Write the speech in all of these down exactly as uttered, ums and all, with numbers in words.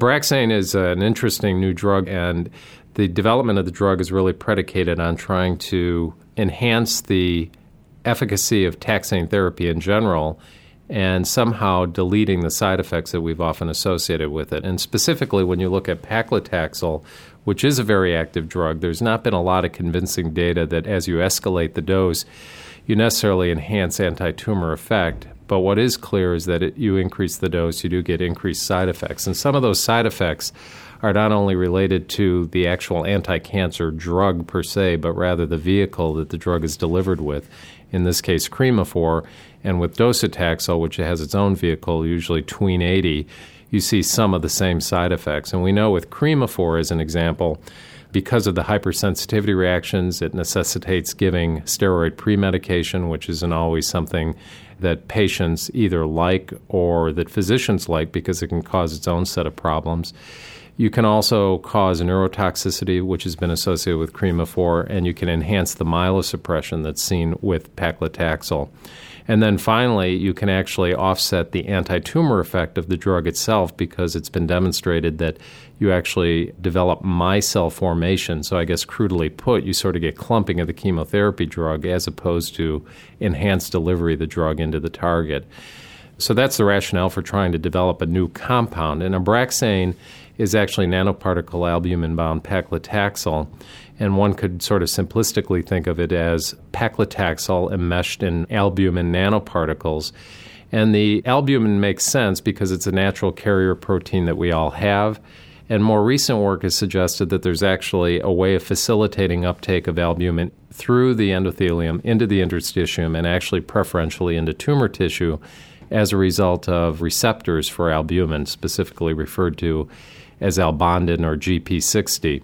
Abraxane is an interesting new drug, and the development of the drug is really predicated on trying to enhance the efficacy of taxane therapy in general and somehow deleting the side effects that we've often associated with it. And specifically, when you look at paclitaxel, which is a very active drug, there's not been a lot of convincing data that as you escalate the dose, you necessarily enhance anti-tumor effect. But what is clear is that it, you increase the dose, you do get increased side effects. And some of those side effects are not only related to the actual anti-cancer drug per se, but rather the vehicle that the drug is delivered with, in this case Cremophor, and with docetaxel, which has its own vehicle, usually tween eighty, you see some of the same side effects. And we know with Cremophor, as an example, because of the hypersensitivity reactions, it necessitates giving steroid premedication, which isn't always something that patients either like or that physicians like because it can cause its own set of problems. You can also cause neurotoxicity, which has been associated with Cremophor, and you can enhance the myelosuppression that's seen with paclitaxel. And then finally, you can actually offset the anti-tumor effect of the drug itself because it's been demonstrated that you actually develop micelle formation. So I guess crudely put, you sort of get clumping of the chemotherapy drug as opposed to enhanced delivery of the drug into the target. So that's the rationale for trying to develop a new compound. And Abraxane is actually nanoparticle albumin-bound paclitaxel, and one could sort of simplistically think of it as paclitaxel enmeshed in albumin nanoparticles. And the albumin makes sense because it's a natural carrier protein that we all have, and more recent work has suggested that there's actually a way of facilitating uptake of albumin through the endothelium into the interstitium and actually preferentially into tumor tissue as a result of receptors for albumin, specifically referred to as albondin or G P sixty.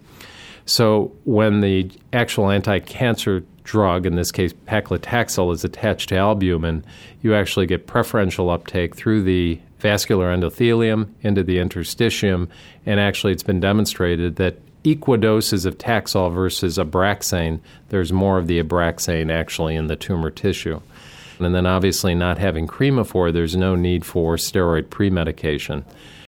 So when the actual anti-cancer drug, in this case paclitaxel, is attached to albumin, you actually get preferential uptake through the vascular endothelium into the interstitium, and actually it's been demonstrated that equidoses of Taxol versus Abraxane, there's more of the Abraxane actually in the tumor tissue. And then obviously not having Cremophor, there's no need for steroid premedication.